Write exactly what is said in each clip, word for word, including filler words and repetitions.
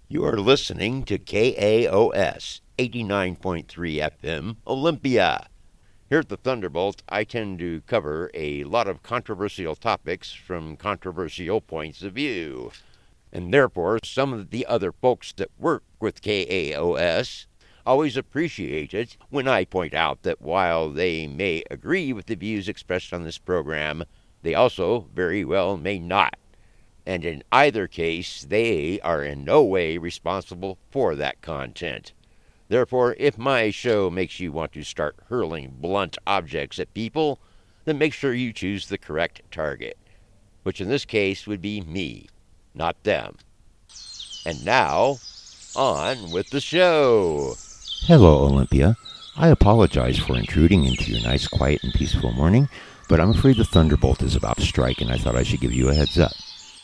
You are listening to K A O S eighty-nine point three F M Olympia. Here at the Thunderbolt, I tend to cover a lot of controversial topics from controversial points of view. And therefore, some of the other folks that work with K A O S always appreciate it when I point out that while they may agree with the views expressed on this program, they also very well may not. And in either case, they are in no way responsible for that content. Therefore, if my show makes you want to start hurling blunt objects at people, then make sure you choose the correct target, which in this case would be me, not them. And now, on with the show. Hello, Olympia. I apologize for intruding into your nice, quiet, and peaceful morning, but I'm afraid the Thunderbolt is about to strike, and I thought I should give you a heads up.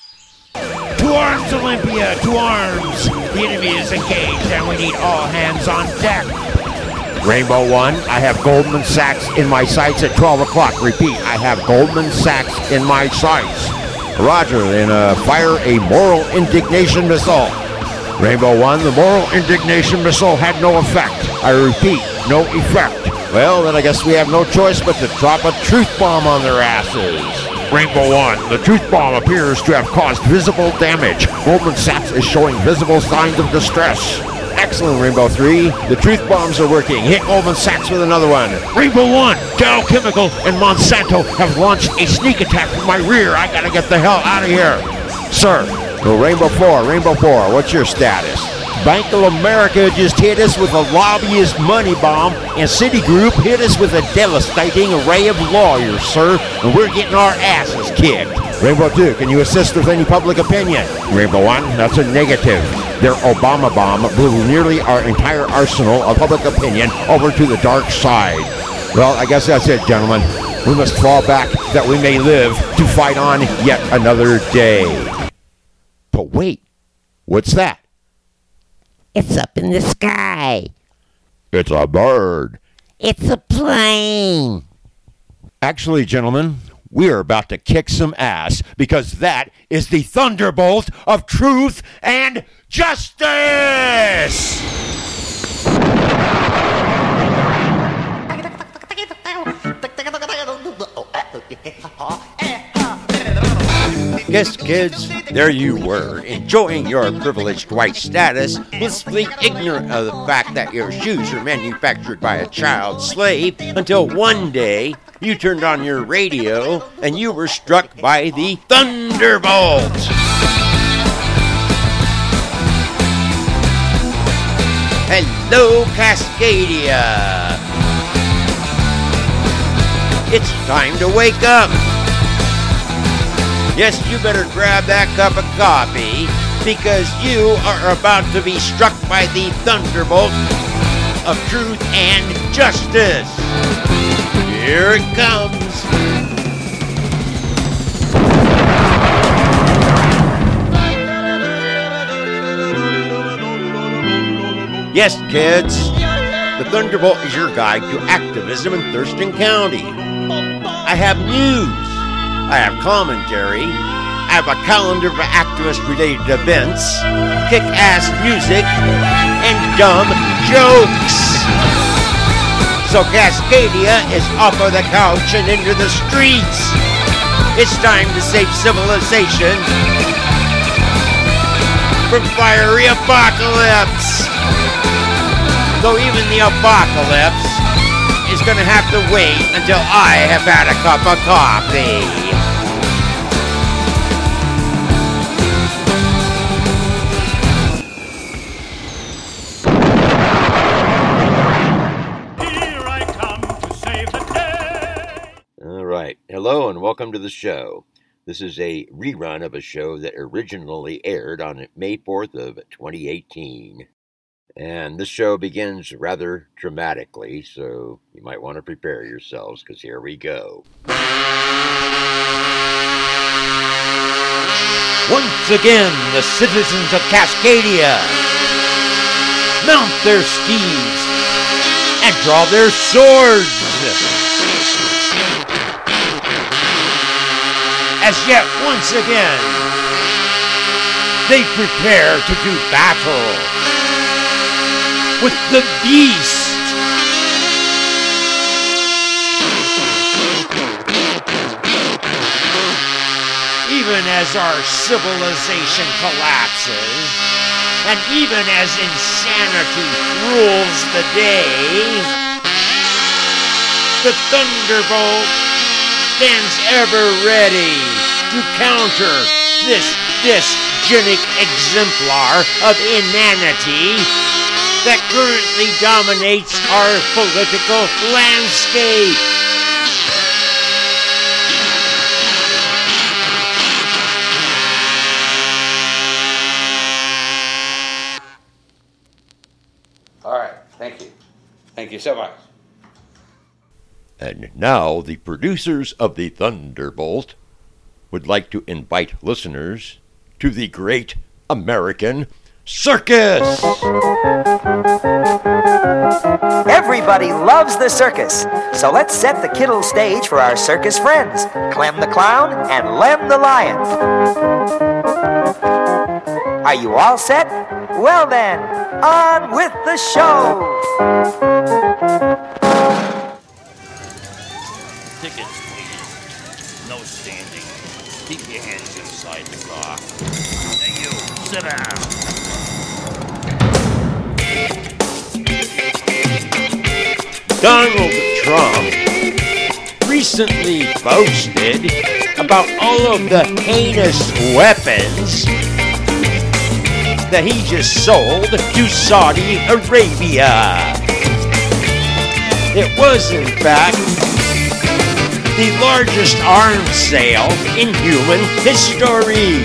To arms, Olympia! To arms! The enemy is engaged, and we need all hands on deck. Rainbow One, I have Goldman Sachs in my sights at twelve o'clock. Repeat, I have Goldman Sachs in my sights. Roger, then uh, fire a moral indignation missile. Rainbow One, the moral indignation missile had no effect. I repeat, no effect. Well, then I guess we have no choice but to drop a truth bomb on their asses. Rainbow One, the truth bomb appears to have caused visible damage. Goldman Sachs is showing visible signs of distress. Excellent, Rainbow Three. The truth bombs are working. Hit Goldman Sachs with another one. Rainbow One, Dow Chemical and Monsanto have launched a sneak attack from my rear. I gotta get the hell out of here. Sir. Well, Rainbow Four, Rainbow Four, what's your status? Bank of America just hit us with a lobbyist money bomb, and Citigroup hit us with a devastating array of lawyers, sir, and we're getting our asses kicked. Rainbow Two, can you assist with any public opinion? Rainbow One, that's a negative. Their Obama bomb blew nearly our entire arsenal of public opinion over to the dark side. Well, I guess that's it, gentlemen. We must fall back that we may live to fight on yet another day. But wait, what's that? It's up in the sky. It's a bird. It's a plane. Actually, gentlemen, we are about to kick some ass because that is the Thunderbolt of Truth and Justice! Yes, kids, there you were, enjoying your privileged white status, blissfully ignorant of the fact that your shoes are manufactured by a child slave, until one day you turned on your radio and you were struck by the Thunderbolt. Hello, Cascadia. It's time to wake up. Yes, you better grab that cup of coffee, because you are about to be struck by the Thunderbolt of Truth and Justice. Here it comes. Yes, kids, the Thunderbolt is your guide to activism in Thurston County. I have news. I have commentary, I have a calendar for activist-related events, kick-ass music, and dumb jokes. So Cascadia is off of the couch and into the streets. It's time to save civilization from fiery apocalypse. Though even the apocalypse is going to have to wait until I have had a cup of coffee. Hello and welcome to the show. This is a rerun of a show that originally aired on May fourth of twenty eighteen. And this show begins rather dramatically, so you might want to prepare yourselves, because here we go. Once again, the citizens of Cascadia mount their steeds and draw their swords. As yet once again, they prepare to do battle with the beast. Even as our civilization collapses, and even as insanity rules the day, the Thunderbolt stands ever ready to counter this dysgenic exemplar of inanity that currently dominates our political landscape. All right, thank you. Thank you so much. And now the producers of the Thunderbolt would like to invite listeners to the Great American Circus! Everybody loves the circus, so let's set the kiddo stage for our circus friends, Clem the Clown and Lem the Lion. Are you all set? Well then, on with the show! Tickets, please. No standing. Keep your hands inside the car. Hey, you, sit down. Donald Trump recently boasted about all of the heinous weapons that he just sold to Saudi Arabia. It was, in fact, the largest arms sale in human history.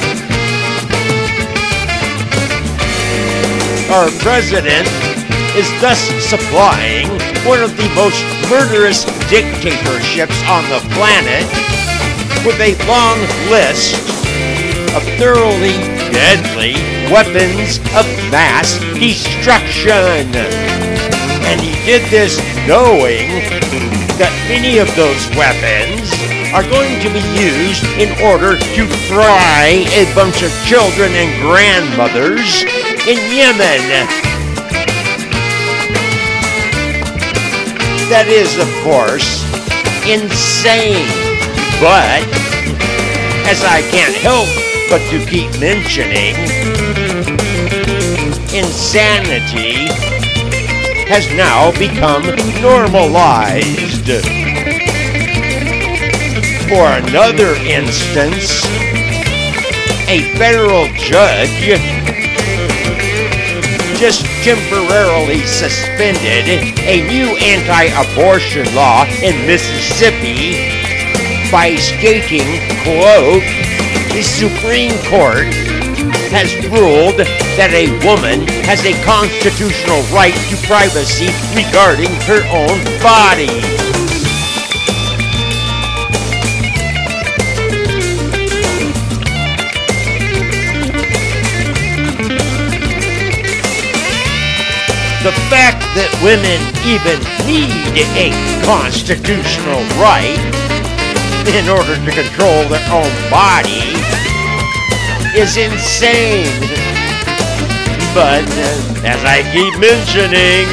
Our president is thus supplying one of the most murderous dictatorships on the planet with a long list of thoroughly deadly weapons of mass destruction. And he did this knowing that many of those weapons are going to be used in order to fry a bunch of children and grandmothers in Yemen. That is, of course, insane. But, as I can't help but to keep mentioning, insanity has now become normalized. For another instance, a federal judge just temporarily suspended a new anti-abortion law in Mississippi by stating, quote, "The Supreme Court has ruled that a woman has a constitutional right to privacy regarding her own body." The fact that women even need a constitutional right in order to control their own body is insane. But, uh, as I keep mentioning,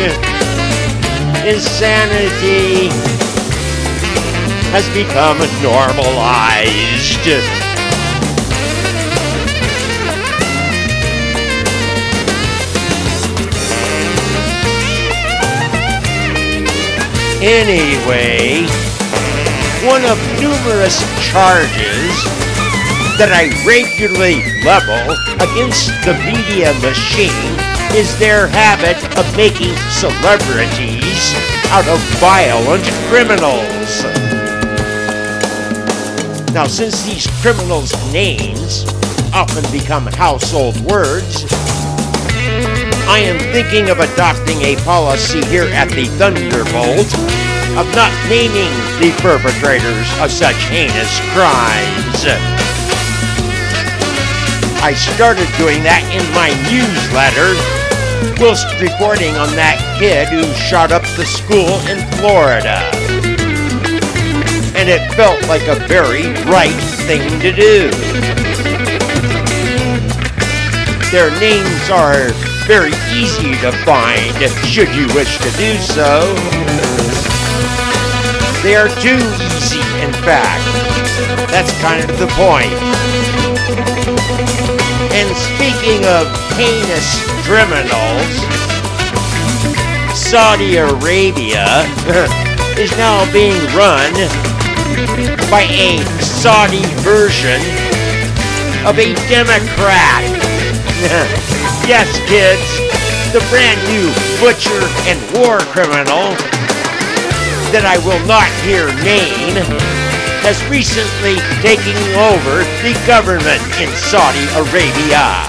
insanity has become normalized. Anyway, one of numerous charges that I regularly level against the media machine is their habit of making celebrities out of violent criminals. Now, since these criminals' names often become household words, I am thinking of adopting a policy here at the Thunderbolt of not naming the perpetrators of such heinous crimes. I started doing that in my newsletter whilst reporting on that kid who shot up the school in Florida. And it felt like a very right thing to do. Their names are very easy to find, should you wish to do so. They are too easy, in fact. That's kind of the point. And speaking of heinous criminals, Saudi Arabia is now being run by a Saudi version of a Democrat. Yes, kids, the brand new butcher and war criminal that I will not here name has recently taken over the government in Saudi Arabia.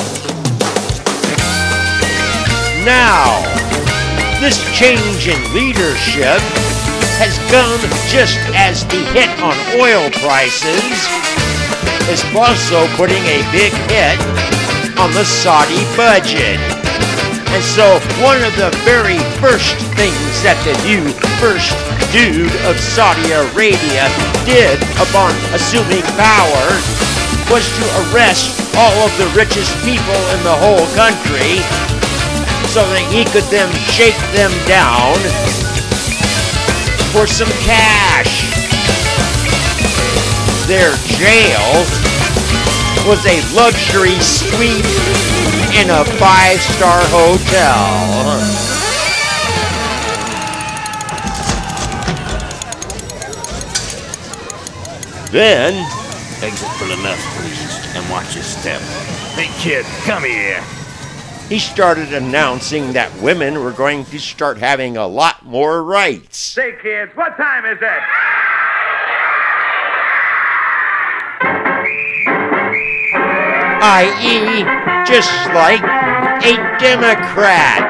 Now, this change in leadership has come just as the hit on oil prices is also putting a big hit on the Saudi budget. And so one of the very first things that the new first dude of Saudi Arabia did upon assuming power was to arrest all of the richest people in the whole country so that he could then shake them down for some cash. Their jail was a luxury suite in a five-star hotel. Then, exit for the left, please, and watch your step. Hey, kid, come here. He started announcing that women were going to start having a lot more rights. Say, kids, what time is it? that is, just like a Democrat.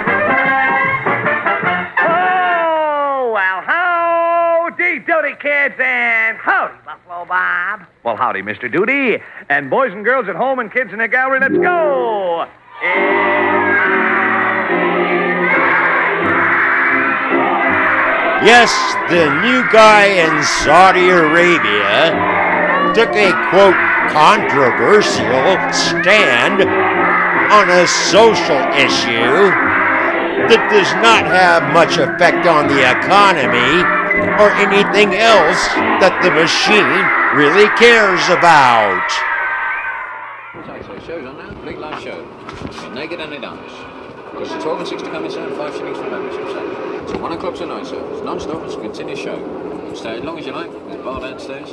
Oh, well, howdy doody, kids, and howdy, Buffalo Bob. Well, howdy, Mister Doody. And boys and girls at home and kids in the gallery, let's go. Yes, the new guy in Saudi Arabia took a, quote, controversial stand on a social issue that does not have much effect on the economy or anything else that the machine really cares about. So show's on now, complete live show. You're naked and they dance. Costs you twelve and six to come inside and five shillings for membership, sir. It's one o'clock tonight, sir. It's non-stop, it's a continuous show. Stay as long as you like. There's a bar downstairs.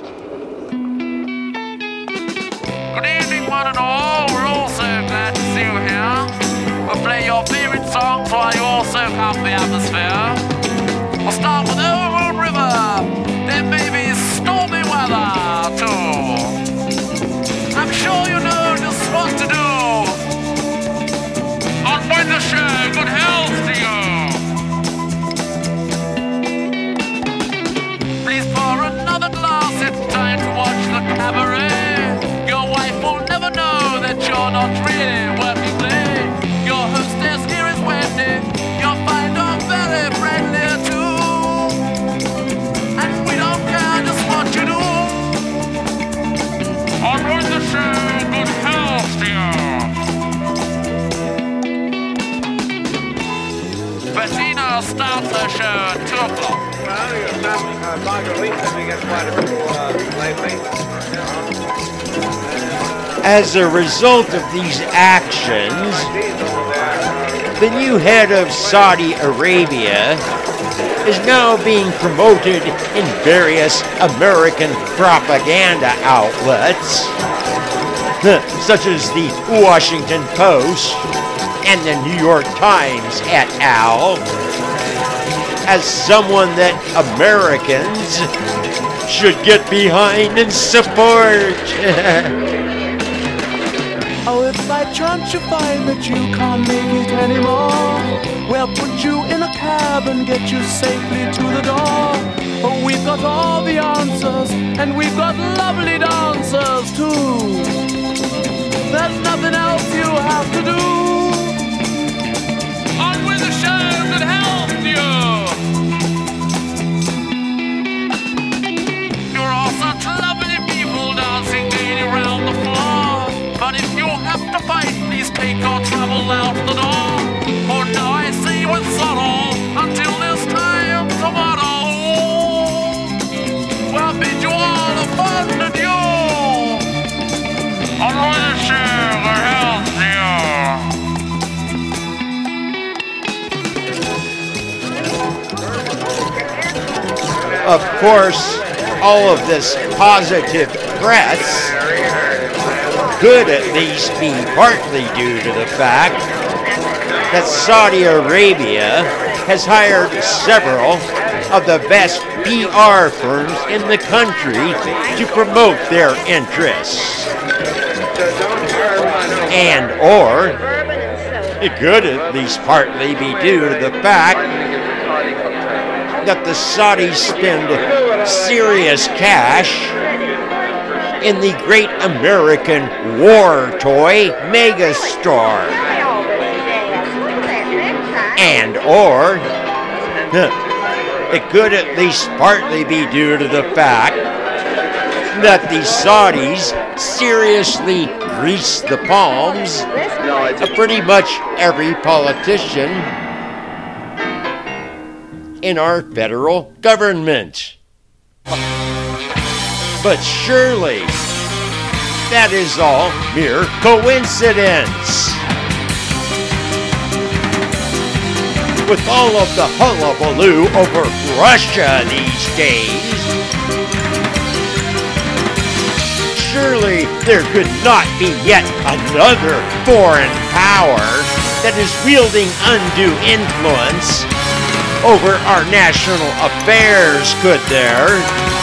Good evening, one and all. We're all so glad to see you here. We'll play your favorite songs while you all soak up the atmosphere. We'll start with Overwood River, then maybe stormy weather, too. I'm sure you know just what to do. On with the show, good health to you. Please pour another glass, it's time to watch the cabaret. Your wife will never know that you're not really working late. Your hostess here is Wendy, you'll find her very friendly too. And we don't care just what you do. On with the show, good health to you. Bettina starts her show at two o'clock. Well, you've got uh, margaritas, we get quite a few uh, lately. As a result of these actions, the new head of Saudi Arabia is now being promoted in various American propaganda outlets, such as the Washington Post and the New York Times et al., as someone that Americans should get behind and support. Oh, if by chance you find that you can't make it anymore, we'll put you in a cab and get you safely to the door. Oh, we've got all the answers, and we've got lovely dancers too. There's nothing else you have to do. On with the show that helped you. You're all such lovely people dancing gaily around the floor. But if you have to fight, please take travel out the door. For now I see with sorrow, until this time tomorrow. Well, bid you all a fond adieu. On wish you a healthier. Of course, all of this positive press could at least be partly due to the fact that Saudi Arabia has hired several of the best P R firms in the country to promote their interests. And or it could at least partly be due to the fact that the Saudis spend serious cash in the great American war toy megastore. And or it could at least partly be due to the fact that the Saudis seriously grease the palms of pretty much every politician in our federal government. But surely that is all mere coincidence. With all of the hullabaloo over Russia these days, surely there could not be yet another foreign power that is wielding undue influence over our national affairs, could there?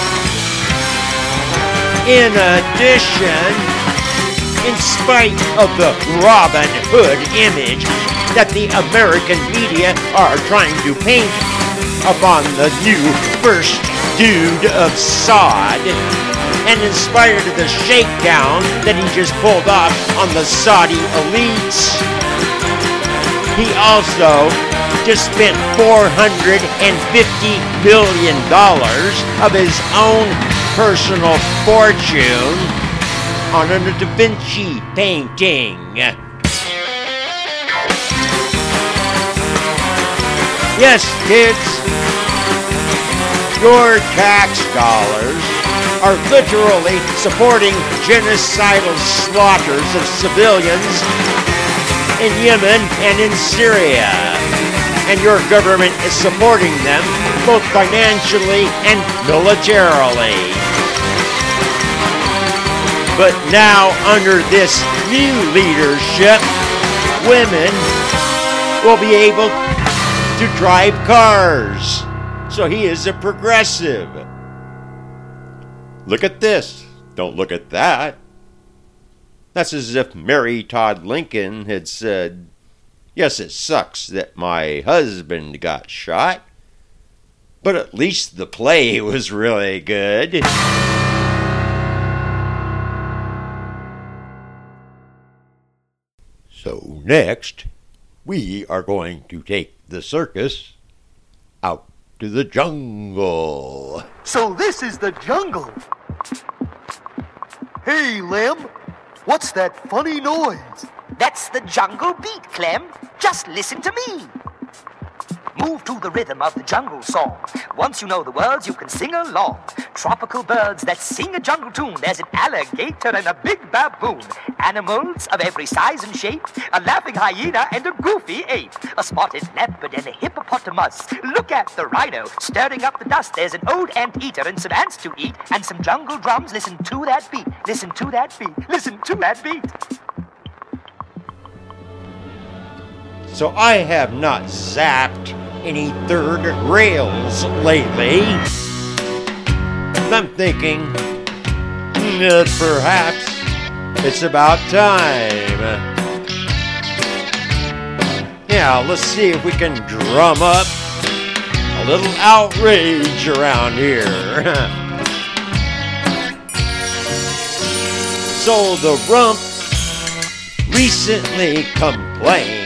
In addition, in spite of the Robin Hood image that the American media are trying to paint upon the new first dude of Saud, and in spite of the shakedown that he just pulled off on the Saudi elites, he also just spent four hundred fifty million dollars of his own personal fortune on a Da Vinci painting. Yes, kids, your tax dollars are literally supporting genocidal slaughters of civilians in Yemen and in Syria. And your government is supporting them both financially and militarily. But now, under this new leadership, women will be able to drive cars. So he is a progressive. Look at this. Don't look at that. That's as if Mary Todd Lincoln had said, "Yes, it sucks that my husband got shot, but at least the play was really good." So next, we are going to take the circus out to the jungle. So this is the jungle. Hey, Lem, what's that funny noise? That's the jungle beat, Clem. Just listen to me. Move to the rhythm of the jungle song. Once you know the words, you can sing along. Tropical birds that sing a jungle tune. There's an alligator and a big baboon. Animals of every size and shape. A laughing hyena and a goofy ape. A spotted leopard and a hippopotamus. Look at the rhino stirring up the dust. There's an old anteater and some ants to eat. And some jungle drums. Listen to that beat. Listen to that beat. Listen to that beat. So I have not zapped any third rails lately. I'm thinking that perhaps it's about time. Yeah, let's see if we can drum up a little outrage around here. So the rump recently complained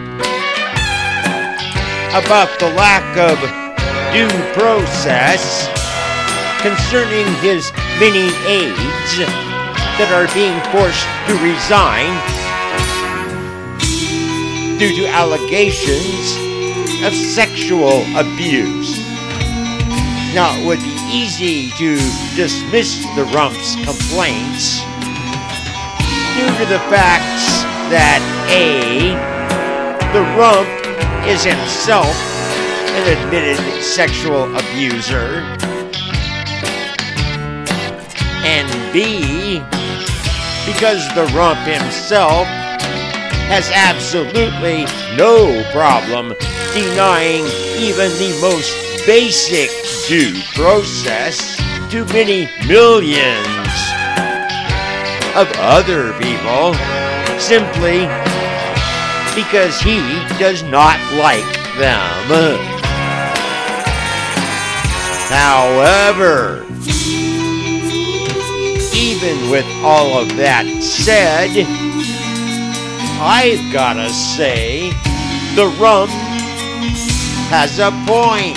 about the lack of due process concerning his many aides that are being forced to resign due to allegations of sexual abuse. Now, it would be easy to dismiss the Rump's complaints due to the facts that A, the Rump is himself an admitted sexual abuser, and B, because the Rump himself has absolutely no problem denying even the most basic due process to many millions of other people simply because he does not like them. However, even with all of that said, I've gotta say, the Rump has a point.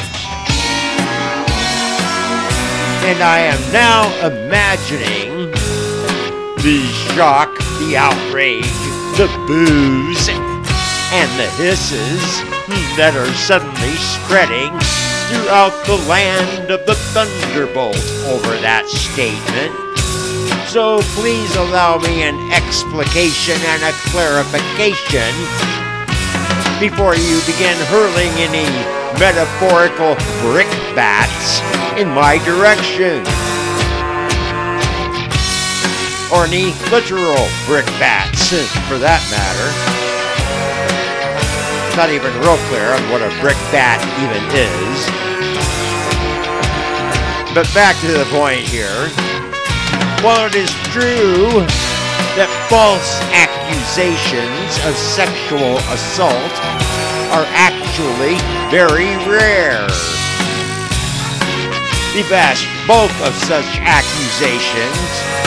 And I am now imagining the shock, the outrage, the boos, and the hisses that are suddenly spreading throughout the land of the Thunderbolt over that statement. So please allow me an explication and a clarification before you begin hurling any metaphorical brickbats in my direction. Or any literal brickbats, for that matter. Not even real clear on what a brickbat even is. But back to the point here. While it is true that false accusations of sexual assault are actually very rare, the vast bulk of such accusations,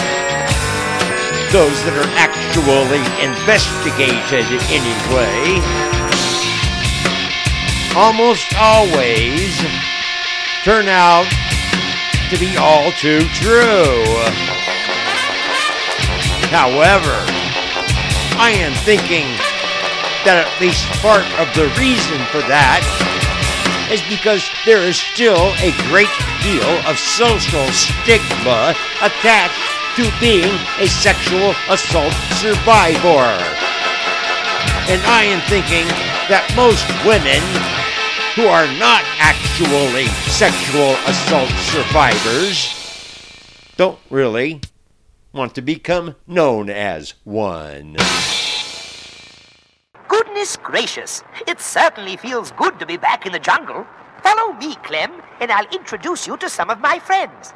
those that are actually investigated anyway, almost always turn out to be all too true. However, I am thinking that at least part of the reason for that is because there is still a great deal of social stigma attached to being a sexual assault survivor. And I am thinking that most women who are not actually sexual assault survivors don't really want to become known as one. Goodness gracious, it certainly feels good to be back in the jungle. Follow me, Clem, and I'll introduce you to some of my friends.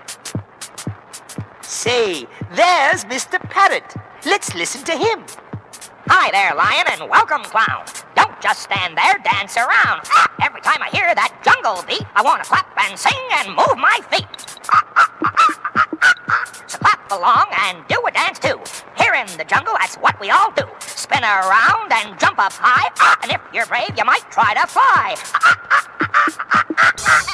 Say, there's Mister Parrot. Let's listen to him. Hi there, Lion, and welcome, Clown. Don't just stand there, dance around. Ah, every time I hear that jungle beat, I want to clap and sing and move my feet. Ah, ah, ah, ah, ah, ah. So clap along and do a dance too. Here in the jungle, that's what we all do. Spin around and jump up high. Ah, and if you're brave, you might try to fly. Ah, ah, ah, ah, ah, ah, ah.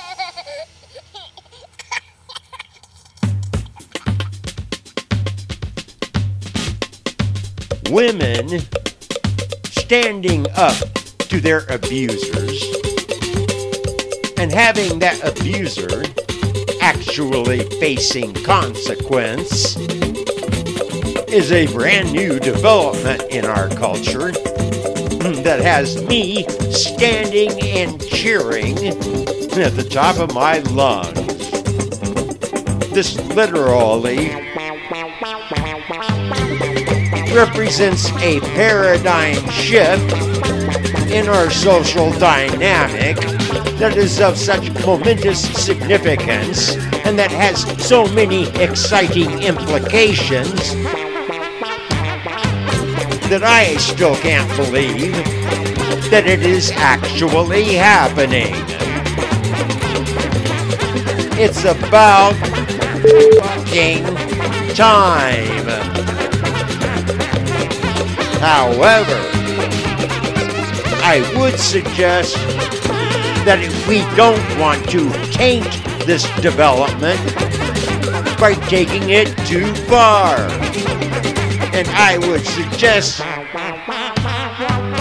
Women standing up to their abusers and having that abuser actually facing consequence is a brand new development in our culture that has me standing and cheering at the top of my lungs. This literally represents a paradigm shift in our social dynamic that is of such momentous significance and that has so many exciting implications that I still can't believe that it is actually happening. It's about fucking time. However, I would suggest that if we don't want to taint this development by taking it too far, and I would suggest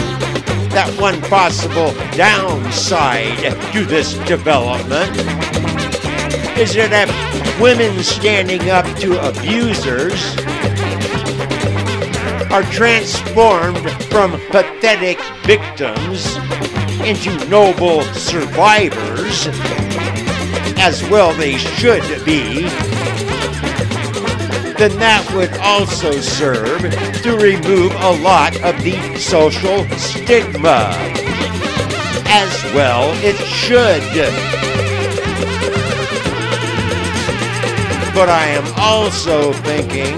that one possible downside to this development is that if women standing up to abusers are transformed from pathetic victims into noble survivors, as well they should be, then that would also serve to remove a lot of the social stigma. As well it should. But I am also thinking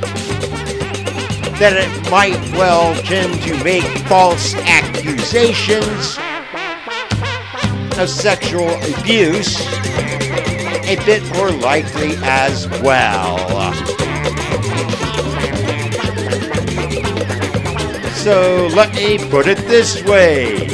that it might well tend to make false accusations of sexual abuse a bit more likely as well. So let me put it this way.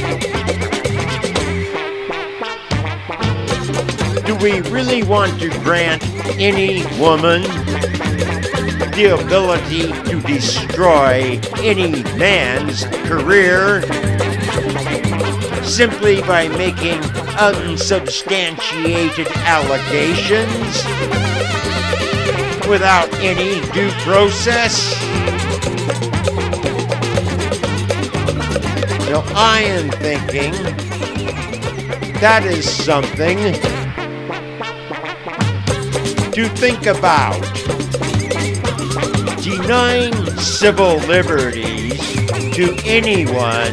Do we really want to grant any woman the ability to destroy any man's career simply by making unsubstantiated allegations without any due process? Now, I am thinking that is something to think about. Denying civil liberties to anyone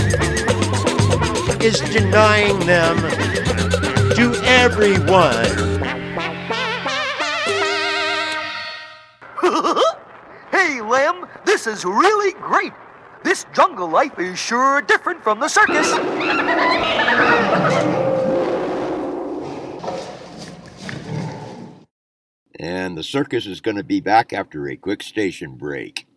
is denying them to everyone. Hey, Lem, this is really great. This jungle life is sure different from the circus. And the circus is going to be back after a quick station break.